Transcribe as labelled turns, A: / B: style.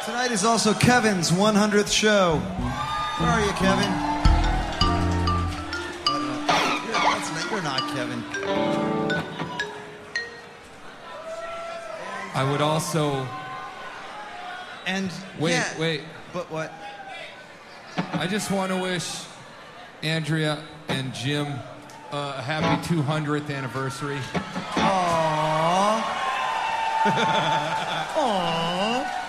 A: Tonight is also Kevin's 100th show. Where are you, Kevin? You're not Kevin.
B: I would also...
A: And...
B: Wait.
A: But what?
B: I just want to wish Andrea and Jim a happy 200th anniversary.
A: Aww. Aww.